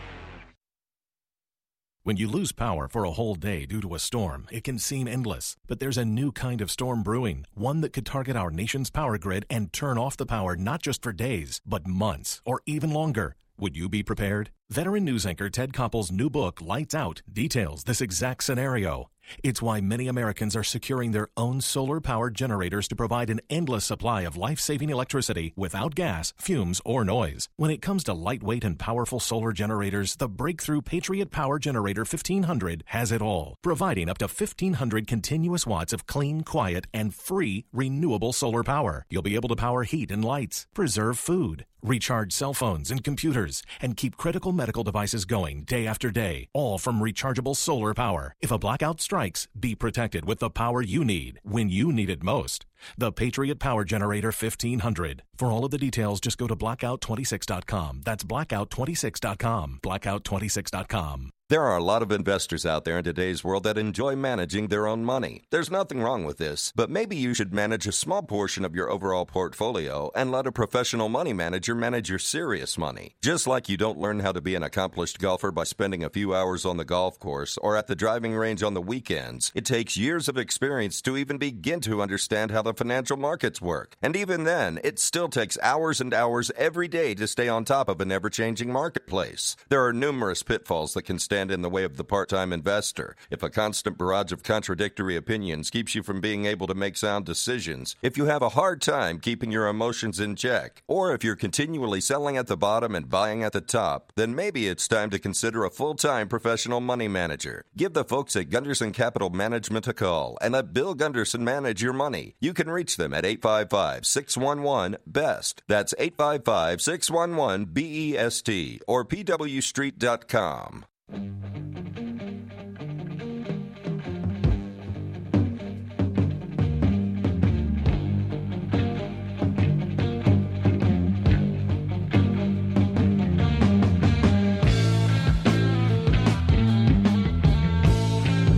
When you lose power for a whole day due to a storm, it can seem endless. But there's a new kind of storm brewing, one that could target our nation's power grid and turn off the power not just for days, but months or even longer. Would you be prepared? Veteran news anchor Ted Koppel's new book, Lights Out, details this exact scenario. It's why many Americans are securing their own solar-powered generators to provide an endless supply of life-saving electricity without gas, fumes, or noise. When it comes to lightweight and powerful solar generators, the breakthrough Patriot Power Generator 1500 has it all, providing up to 1,500 continuous watts of clean, quiet, and free renewable solar power. You'll be able to power heat and lights, preserve food, recharge cell phones and computers, and keep critical medical devices going day after day, all from rechargeable solar power. If a blackout strikes, be protected with the power you need when you need it most. The Patriot Power Generator 1500. For all of the details, just go to blackout26.com. That's blackout26.com. Blackout26.com. There are a lot of investors out there in today's world that enjoy managing their own money. There's nothing wrong with this, but maybe you should manage a small portion of your overall portfolio and let a professional money manager manage your serious money. Just like you don't learn how to be an accomplished golfer by spending a few hours on the golf course or at the driving range on the weekends, it takes years of experience to even begin to understand how the financial markets work. And even then, it still takes hours and hours every day to stay on top of an ever-changing marketplace. There are numerous pitfalls that can stand in the way of the part-time investor. If a constant barrage of contradictory opinions keeps you from being able to make sound decisions, if you have a hard time keeping your emotions in check, or if you're continually selling at the bottom and buying at the top, then maybe it's time to consider a full-time professional money manager. Give the folks at Gunderson Capital Management a call and let Bill Gunderson manage your money. You can reach them at 855-611-BEST. That's 855-611-BEST or pwstreet.com.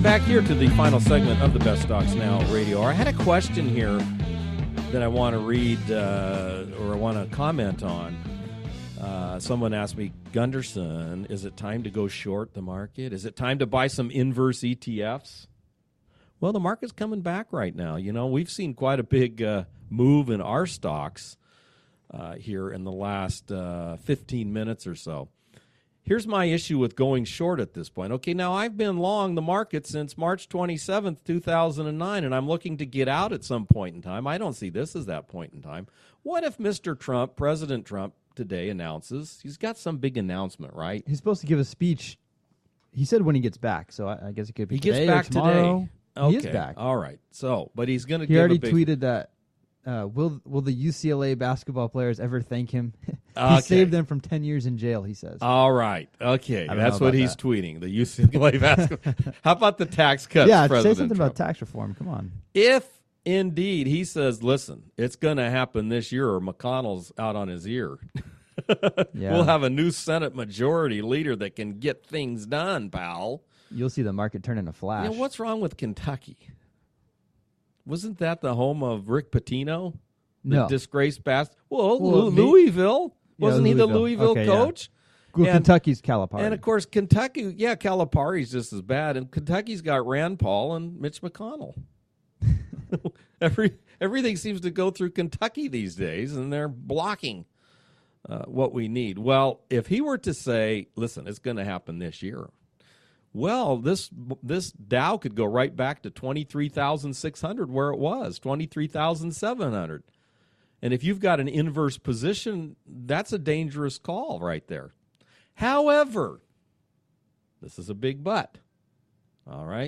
back here to the final segment of the Best Stocks Now radio. I had a question here that I want to read or I want to comment on. Someone asked me, Gunderson, is it time to go short the market? Is it time to buy some inverse ETFs? Well, the market's coming back right now. You know, we've seen quite a big move in our stocks here in the last 15 minutes or so. Here's my issue with going short at this point. Okay, now I've been long the market since March 27th, 2009, and I'm looking to get out at some point in time. I don't see this as that point in time. What if Mr. Trump, President Trump, today announces, he's got some big announcement, right? He's supposed to give a speech. He said when he gets back, so I guess it could be He today gets back or tomorrow. today. Okay. He is back. All right. So, but he's going to He give already a big... tweeted that. Will the UCLA basketball players ever thank him? He Okay. saved them from 10 years in jail, he says. All right. Okay. don't That's know what about he's that. tweeting. The UCLA basketball. How about the tax cuts, yeah, President say something Trump? about tax reform. Come on. If indeed he says, listen, it's going to happen this year or McConnell's out on his ear, Yeah. we'll have a new Senate majority leader that can get things done, pal. You'll see the market turn in a flash. You know, what's wrong with Kentucky? Wasn't that the home of Rick Pitino? The No. disgraced bastard. Well, Louisville. Yeah, Wasn't he the Louisville. Louisville Okay, yeah. coach? Well, And- Kentucky's Calipari. And, of course, Kentucky, yeah, Calipari's just as bad. And Kentucky's got Rand Paul and Mitch McConnell. Everything seems to go through Kentucky these days, and they're blocking what we need. Well, if he were to say, listen, it's going to happen this year, well, this Dow could go right back to 23,600 where it was, 23,700. And if you've got an inverse position, that's a dangerous call right there. However, this is a big but. All right.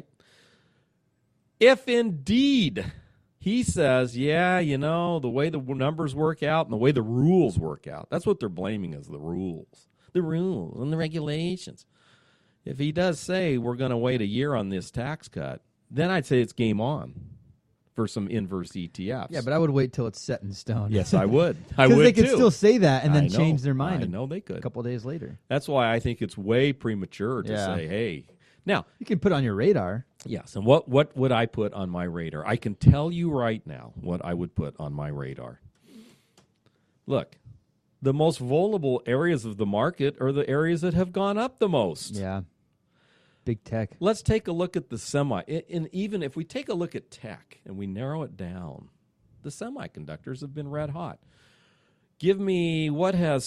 If indeed he says, yeah, you know, the way the numbers work out and the way the rules work out, that's what they're blaming is the rules and the regulations. If he does say we're going to wait a year on this tax cut, then I'd say it's game on for some inverse ETFs. yeah, but I would wait till it's set in stone. Yes, I would. I Because would they could too. still say that and I then know. change their mind I know they a could. couple days later. That's why I think it's way premature to Yeah. say, hey. Now, You can put it on your radar. yes, and what would I put on my radar? I can tell you right now what I would put on my radar. Look, the most vulnerable areas of the market are the areas that have gone up the most. Yeah. Big tech. Let's take a look at the and even if we take a look at tech and we narrow it down, the semiconductors have been red hot. Give me what has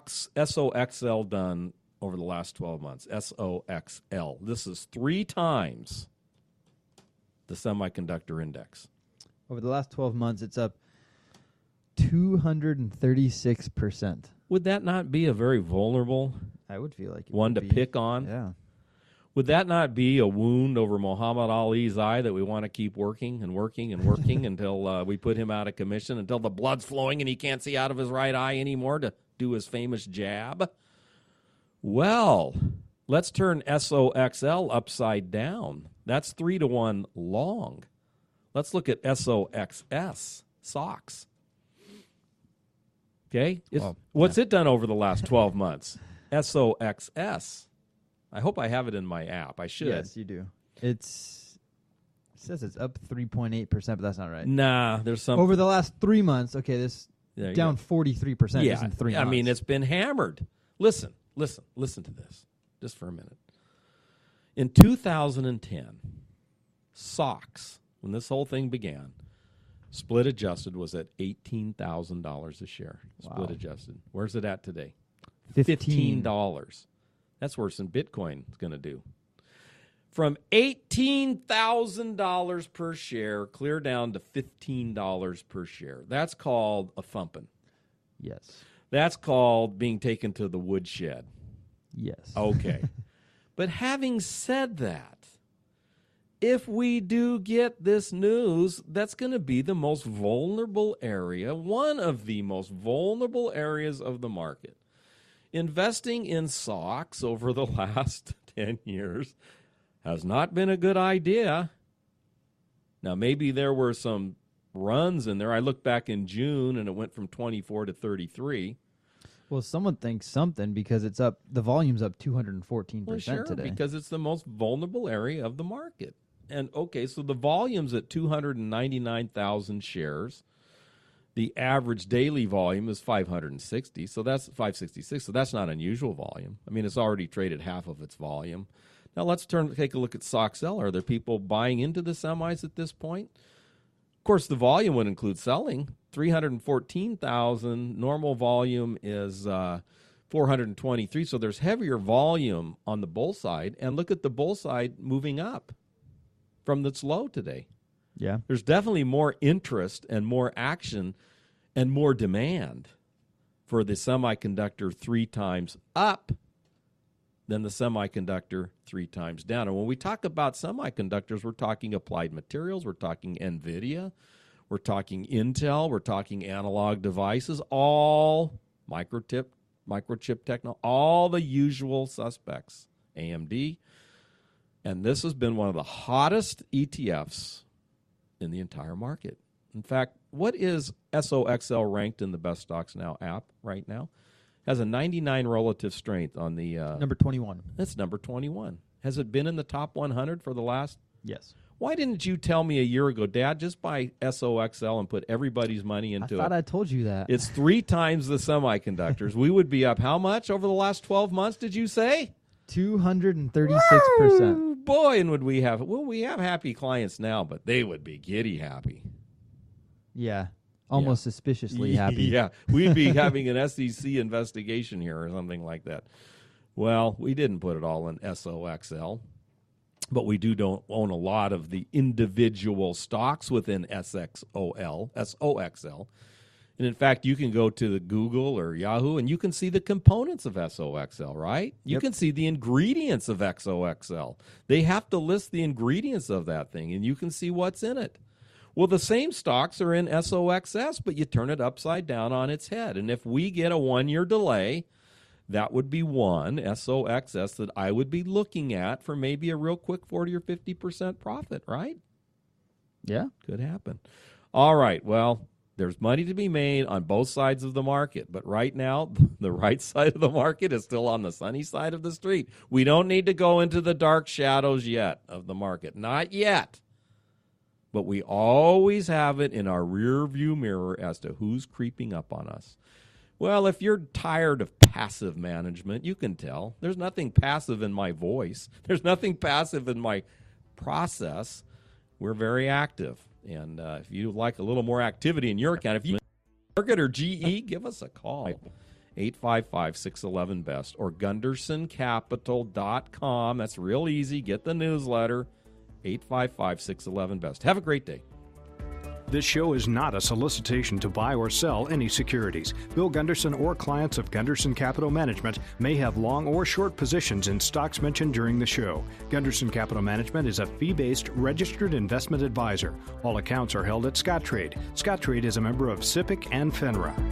SOXL done over the last 12 months? SOXL. This is 3 times the semiconductor index. Over the last 12 months, it's up 236%. Would that not be a very vulnerable I would feel like it one to would be. pick on? Yeah. Would that not be a wound over Muhammad Ali's eye that we want to keep working and working and working until we put him out of commission, until the blood's flowing and he can't see out of his right eye anymore to do his famous jab? Well, let's turn SOXL upside down. That's 3-to-1 long. Let's look at SOXS, SOX. Okay? What's it done over the last 12 months? SOXS. I hope I have it in my app. I should. Yes, you do. It says it's up 3.8%, but that's not right. Nah, there's some. Over the last 3 months, okay, this There you down go. 43% Yeah, just in 3 months. I mean, it's been hammered. Listen to this just for a minute. In 2010, SOX, when this whole thing began, split adjusted was at $18,000 a share. Split Wow. adjusted. Where's it at today? 15. $15. That's worse than Bitcoin is going to do. From $18,000 per share, clear down to $15 per share. That's called a thumping. Yes. That's called being taken to the woodshed. Yes. Okay. But having said that, if we do get this news, that's going to be the most vulnerable area, one of the most vulnerable areas of the market. Investing in SOX over the last 10 years has not been a good idea. Now, maybe there were some runs in there. I looked back in June, and it went from 24 to 33. Well, someone thinks something because it's up. The volume's up 214% Well, sure, today. because it's the most vulnerable area of the market. And okay, so the volume's at 299,000 shares. The average daily volume is 560, so that's 566. So that's not unusual volume. I mean, it's already traded half of its volume. Now let's take a look at StockSell. Are there people buying into the semis at this point? Of course, the volume would include selling. 314,000. Normal volume is 423. So there's heavier volume on the bull side. And look at the bull side moving up from its low today. Yeah. There's definitely more interest and more action and more demand for the semiconductor 3 times up than the semiconductor 3 times down. And when we talk about semiconductors, we're talking Applied Materials, we're talking NVIDIA, we're talking Intel, we're talking Analog Devices, all microchip technology, all the usual suspects, AMD. And this has been one of the hottest ETFs in the entire market. In fact, what is SOXL ranked in the Best Stocks Now app right now? Has a 99 relative strength on the... number 21. That's number 21. Has it been in the top 100 for the last... Yes. Why didn't you tell me a year ago, Dad, just buy SOXL and put everybody's money into it? I thought I told you that. It's 3 times the semiconductors. We would be up how much over the last 12 months, did you say? 236%. Boy, and would we have... Well, we have happy clients now, but they would be giddy happy. Yeah. Almost suspiciously happy. Yeah, we'd be having an SEC investigation here or something like that. Well, we didn't put it all in SOXL, but we don't own a lot of the individual stocks within SOXL. And in fact, you can go to the Google or Yahoo and you can see the components of SOXL, right? You can see the ingredients of XOXL. They have to list the ingredients of that thing, and you can see what's in it. Well, the same stocks are in SOXS, but you turn it upside down on its head. And if we get a 1-year delay, that would be one SOXS that I would be looking at for maybe a real quick 40 or 50% profit, right? Yeah. Could happen. All right, well, there's money to be made on both sides of the market, but right now, the right side of the market is still on the sunny side of the street. We don't need to go into the dark shadows yet of the market. Not yet. But we always have it in our rear view mirror as to who's creeping up on us. Well, if you're tired of passive management, you can tell. There's nothing passive in my voice. There's nothing passive in my process. We're very active. And if you'd like a little more activity in your account, if you Target or GE, give us a call. 855-611-BEST or GundersonCapital.com. That's real easy. Get the newsletter. 855-611-BEST. Have a great day. This show is not a solicitation to buy or sell any securities. Bill Gunderson or clients of Gunderson Capital Management may have long or short positions in stocks mentioned during the show. Gunderson Capital Management is a fee-based registered investment advisor. All accounts are held at Scottrade. Scottrade is a member of SIPC and FINRA.